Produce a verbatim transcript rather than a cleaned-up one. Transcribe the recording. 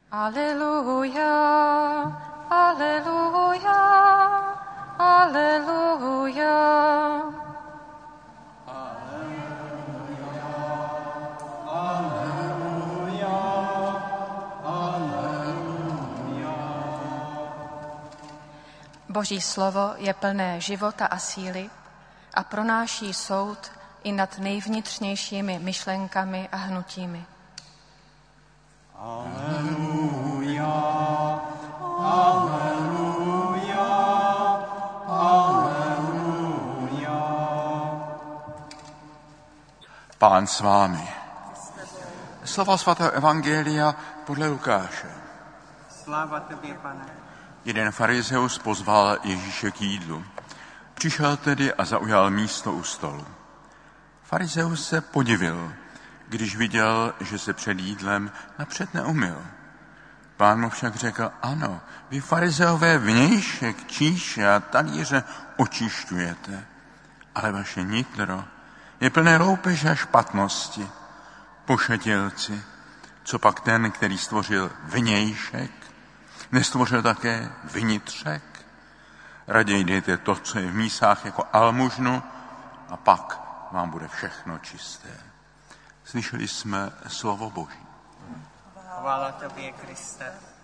Aleluja, aleluja, aleluja. Boží slovo je plné života a síly a pronáší soud i nad nejvnitřnějšími myšlenkami a hnutími. Aleluja, aleluja, aleluja. Pán s vámi. Slova svatého evangelia podle Lukáše. Sláva tobě, Pane. Jeden farizeus pozval Ježíše k jídlu. Přišel tedy a zaujal místo u stolu. Farizeus se podivil, když viděl, že se před jídlem napřed neumyl. Pán mu však řekl, ano, vy farizeové vnějšek, číše a talíře očišťujete, ale vaše nitro je plné loupeže a špatnosti. Pošetilci, co pak ten, který stvořil vnějšek, nestvořil také vnitřek? Raději dejte to, co je v mísách, jako almužnu a pak vám bude všechno čisté. Slyšeli jsme slovo Boží. Chvála tobě, Kriste.